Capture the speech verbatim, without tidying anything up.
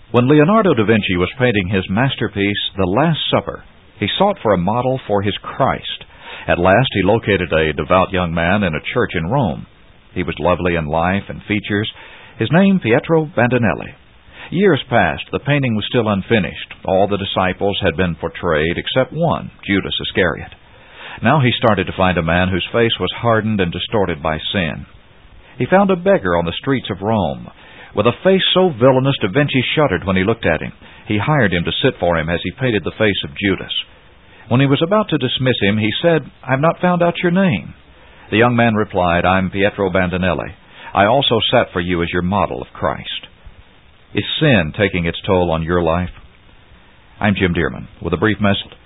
When Leonardo da Vinci was painting his masterpiece, The Last Supper, he sought for a model for his Christ. At last he located a devout young man in a church in Rome. He was lovely in life and features. His name, Pietro Bandinelli. Years passed. The painting was still unfinished. All the disciples had been portrayed except one, Judas Iscariot. Now he started to find a man whose face was hardened and distorted by sin. He found a beggar on the streets of Rome. With a face so villainous, Da Vinci shuddered when he looked at him. He hired him to sit for him as he painted the face of Judas. When he was about to dismiss him, he said, "I've not found out your name." The young man replied, "I'm Pietro Bandinelli. I also sat for you as your model of Christ." Is sin taking its toll on your life? I'm Jim Dearman with a brief message.